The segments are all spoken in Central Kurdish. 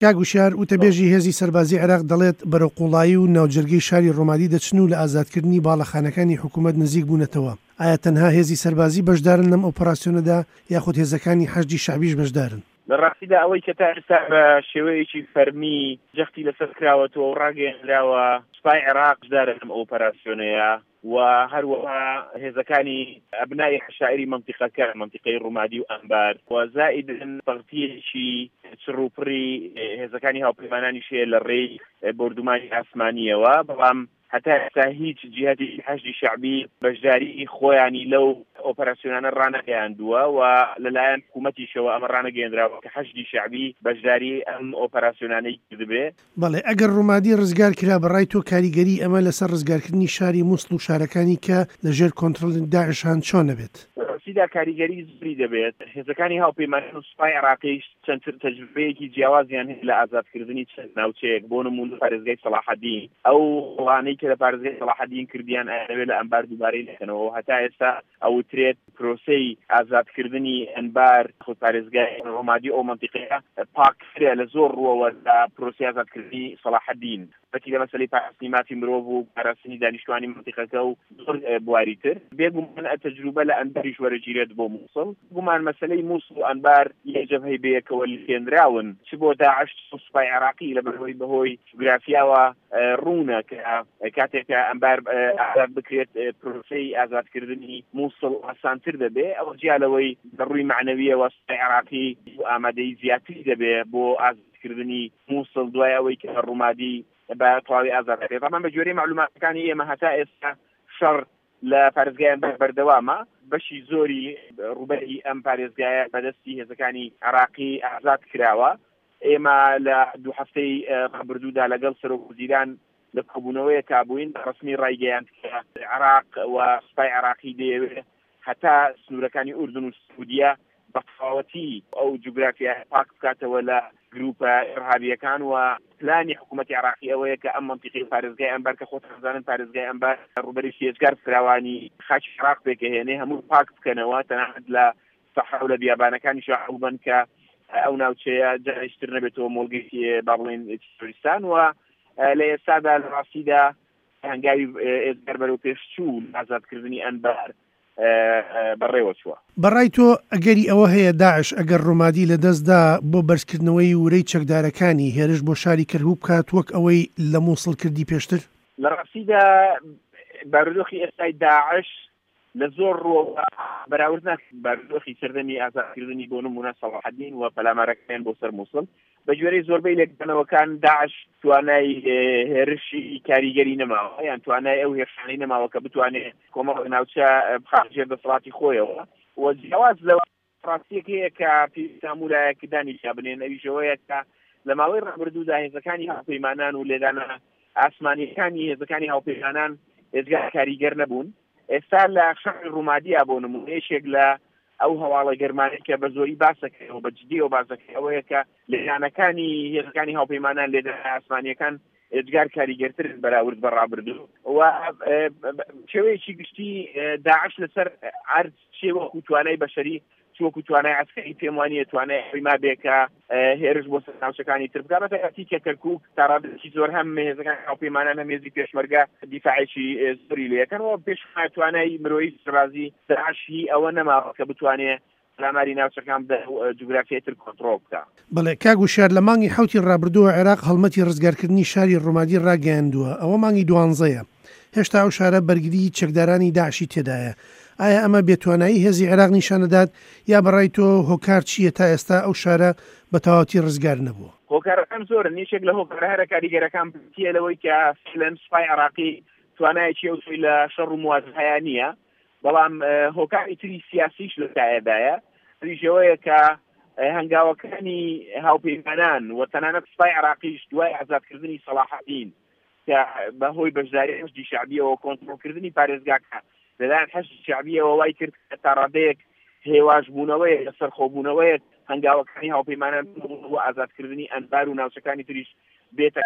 کاگوشار وتەبێژی هێزی سەربازی عێراق دەڵێت بەرەو قوڵایی و ناوجەرگەی شاری ڕۆمادی دەچن و لە ئازادکردنی باڵەخانەکانی حکوومەت نزیک بوونەتەوە. ئایا تەنها هێزی سەربازی بەشدارن لەم ئۆپەراسیۆنەدا یاخود هێزەکانی حەشدی شەعبیش بەشدارن؟ لە ڕاستیدا ئەوەی کە تا ئێستا بە شێوەیەکی فەرمی جەختی لەسەر کراوەتەوە و ڕاگەیاندراوە سوپای عێراق بەشدارە لەم ئۆپەراسیۆنەیە و هەروەها هێزەکانی ئەبنای عەشائری منتیقەی ڕۆمادی و ئەنبار و زائیدن تەغتیەیەکی چڕوپڕی هێزەکانی هاوپەیمانانیش هەیە لە ڕێی بردومانی ئاسمانیەوە، بەڵام هەتا ئێستا هیچ جیهەتی حەشدی شەعبی بەشداری خۆیانی لەو ئۆپەراسیۆنانە ڕانەگەیاندووە و لەلایەن حکوومەتیشەوە ئەمە ڕانەگەیاندراوە کە حەشدی شەعبی بەشداری ئەم ئۆپەراسیۆنانەی کردبێ. بەڵێ ئەگەر ڕۆمادی ڕزگار کرا بەڕای تۆ کاریگەری ئەمە لەسەر ڕزگارکردنی شاری مووسڵ و شارەکانی کە لەژێر کۆنتڕۆڵی داعشان چۆن دەبێت؟ سیدا کاریگەری زوری دەبێت. هێزەکانی هاوپەیمانی و سوپای عێراقیش چەند تەجروبەیەکی جیاوازیان هەیە لە ئازادکردنی چەند ناوچەیەک بۆ نمونە پارێزگای سەلاحەدین. ئەو وڵانەی کە لە پارێزگای سەلاحەدین کردیان ئەوێ لە ئەنبار دووبارەی دەکەنەوە. هەتا ئێستا ئەوترێت پرۆسەی ئازادکردنی ئەنبار خۆ پارێزگای ڕۆمادی ئەو منتیقەیە پاکترە لە زۆر ڕووەوە لە پرۆسەی ئازادکردنی سەلاحەدین. بەتی لە مەسەلەی پاراستنی مافی مرۆڤ و پاراستنی دانیشتوانی منتیقەکە و زۆر بواریتر. بێگومان تەجروبە لە ئەنباریش وەرەگیرێت بۆ مووسڵ. گومان مەسەلەی مووسڵ و ئەنبار یەک جەبهەی بەیەکەوە لێنراون، چ بۆ داعش و سوپای عێراقی لە بەهۆی جوگرافیاوە ڕوونە کە کاتێکە ئەنبار ئازاد بکرێت پرۆسەی ئازادکردنی مووسڵ ئاسانتر دەبێ. ئەوە جیالەوەی بەڕووی معنەویەوە سوپای عێراقی ئامادەی زیاتری دەبێ بۆ ئازادکردنی مووسڵ دوای ئەوەی کە ڕۆمادی بە تەواوی ئازاد دەکرێت. ئەمە بە جۆرەی معلوماتەکانی ئێمە هەتا ئێستا شەڕ لە پارێزگای ئەنبار بەردەوامە. بەشی زۆری ڕوبەری ئەم پارێزگایە بەدەستی هێزەکانی عێراقی ئازاد کراوە. ئێمە لە دوو هەفتەی ڕابردوودا لەگەڵ سەرۆکوەزیران لە کۆبوونەوەی کابووین ڕسمی ڕایگەیاند کە عێراق و سوپای عێراقی دەیەوێت هەتا سنوورەکانی ئوردن و سعودیە بە تەواوەتی ئەو جوگرافیا پاک بکاتەوە لە گروپە ئێرهابیەکان و پلانی حکوومەتی عێراقی ئەوەیە کە ئەم منتیقەی پارێزگای ئەنبار کە خۆتان دەزانن پارێزگای ئەنبار ڕوبەری هێزگار فراوانی خاکی عێراق پێکەهێنێ هەموو پاک بکەنەوە تەنانەت لە سەحرا و لە بیابانەکانی شاحوبن کە ئەو ناوچەیە جایشتر نەبێتەوە مۆڵگەی با بڵێن تۆریستان و لە ئێستادا لە ڕاستیدا هەنگاوی ئێزگار بەرەو پێشچوو ئازادکردنی ئەنبار بەڕێوە چووە. بەڕای تۆ ئەگەری ئەوە هەیە داعش ئەگەر ڕۆمادی لەدەستدا بۆ بەرزکردنەوەی ورەی چەکدارەکانی هێرش بۆ شاری کەرکووک بکات وەک ئەوەی لە مووسڵ کردی پێشتر؟ لە ڕاستیدا بارودۆخی ئێستای داعش لە زۆر ڕۆ بەراورد ناکرێت بارودۆخی سەردەمی ئازادکردنی بۆ نمونە سەلاحەدین و پەلامارەکان بۆ سەر مووسڵ. بە جوێرەی زۆربەی لێکدانەوەکان داعش توانای هێرشی کاریگەری نەماوە یان توانای ئەو هێرشانەی نەماوە کە بتوانێت کۆمەڵ ناوچە بخاتێ دەسەڵاتی خۆیەوە و جیاواز لەوە ڕاستیەک هەیە کە پێشتامورایەکی دانیشا بنێن ئەویشەوەیە کە لە ماوەی ڕابردوودا هێزەکانی هاوپەیمانان و لێدانە ئاسمانیەکانی هێزەکانی هاوپەیمانان هێزگار کاریگەر نەبوون. ئێستا لە شەڕی ڕۆمادیە بۆ نمونەیەشێک لە ئەو هەواڵە گەرمانەی کە بە زۆری باسەکەەوە بە جددی و باسەکە ئەوەیە کە لێدانەکانی هێزەکانی هاوپەیمانان لێدانە ئاسمانیەکان ئێجگار کاریگەرتر بەراورد بە ڕابردوو و شێوەیەکی گشتی داعش لەسەر عرض شێوە توانای بەشەری وەکو توانای عسکەری پێم وانییە توانای ئەویما بێکە هێرش بۆ سەر ناوچەکانی تر بکات بە تایبەتی کە کەرکووک تا ڕادێکی زۆر هەم هێزەکانی هاوپەیمانان هەم هێزی پێشمەرگە دیفاعێکی زۆری لێ یەکەنەوە پێشمای توانای مرۆیی سەربازی داعشی ئەوە نەماوە کە بتوانێت پەلاماری ناوچەکان بە جوگرافیای تر کۆنتڕۆڵ بکات. بەڵێ کاگوشار لە مانگی حوتی ڕابردووە عێراق هەڵمەتی ڕزگارکردنی شاری ڕۆمادی ڕاگەیاندووە ئەوە مانگی 12ەیە. هێشتا ئەو شارە بەرگری چەکدارانی داعشی تێدایە. ئایا ئەمە بێتوانایی هێزی عێراق نیشانەدات یا بەڕای تۆ هۆکار چییە تا ئێستا ئەو شارە بە تەواوەتی ڕزگار نەبووە؟ هۆکارەکان زۆرن. یەکێک لە هۆکارە هەرە کاریگەرەکان بتیە لەوەی کە فعلەن سوپای عێراقی توانایەکی ئەوسوی لە شەڕ و موازهەیە نییە، بەڵام هۆکاری تری سیاسیش لە تایەدایە ریژەوەیە کە هەنگاوەکانی هاوپەیمانان و تەنانەت سوپای عێراقیش دوای ئازادکردنی سەلاحەدین کە بەهۆی بەشداری حەشدی شەعبیەوە کۆنتڕۆڵکردنی پارێزگاکە لەلایەن حەشدی شەعبیەوە وای کرد کە تا ڕادەیەک هێواشبوونەوەیە لەسەر خۆبوونەوەیە هەنگاوەکانی هاوپەیمانان بۆ ئازادکردنی ئەنبار و ناوچەکانی تریش بێتە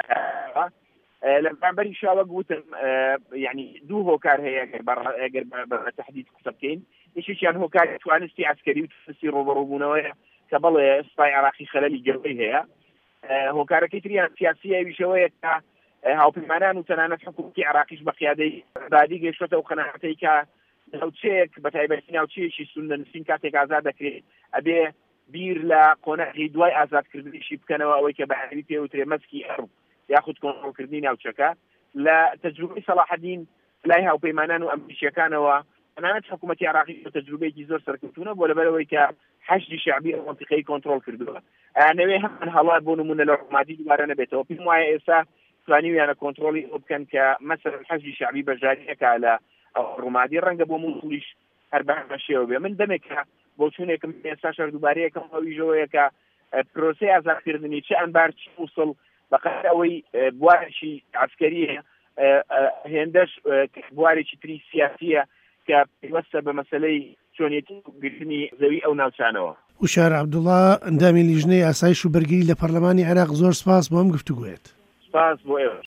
لە بەرامبەری شاوە گوتم یعنی دوو هۆکار هەیە ئەگەر بە تەحدید قسە بکەین. یەکێکیان هۆکاری توانستی عسکەری و توانستی ڕۆبەڕۆبوونەوەیە کە بەڵێ سوپای عێراقی خەلەلی گەورەی هەیە هۆکارەکەی تریان سیاسیەویشەوەیە کە هاوپەیمانان و تەنانەت حکوومەتی عراقیش بە قیادەی بادی گەیشتۆتە و قەناعەتەی کە ناوچەیەک بە تایبەتی ناوچەیەکی سونە نووسین کاتێک ئازاد دەکرێت ئەبێ بیر لە قۆنەغی دوای ئازادکردنیشی بکەنەوە ئەوەی کە بەعربی پێوترێ مەسکی ئەڕ یاخود کۆنتڕۆڵکردنی ناوچەکە لە تەجروبەی سەلاحەدین لای هاوپەیمانان و ئەمریکیەکانەوە تەنانەت حکوومەتی عراقی بە تەجروبەیەکی زۆر سەرکەوتوونە بۆ لەبەرەوەی کە حەشدی شعبی مەنتیقەی کۆنتڕۆڵ کردووە ئەوێ هەمان هەڵات بۆ نمونە لە ڕۆمادی دوبارە نەبێتەوە پێم وایە ئێستا توانیویانە کۆنتڕۆڵی ئەو بکەن کە مەسەلەن حەشدی شعبی بەژاریەکە لە ڕۆمادی ڕەنگە بۆ مووسڵیش هەر بە شێوە بێ من دەمێکە بۆ چوونێکم ئێستا شەر دووبارەیەکەم ئەویژەوەیە کە پرۆسەی ئازادکردنی چ ئەنبار چ مووسڵ بەقەت ئەوەی بوارێکی عسکەریە هێندەش بوارێکی تری سیاسیە کە پێوەستە بە مەسەلەی چۆنیەتی گرتنی زەوی ئەو ناوچانەوە. وشار عەبدوڵڵا ئەندامی لیژنەی ئاسایش و بەرگری لە پەرلەمانی عێراق زۆر سپاس بۆ ئەم گفتوگوێت. سپاس بۆ ئێوە.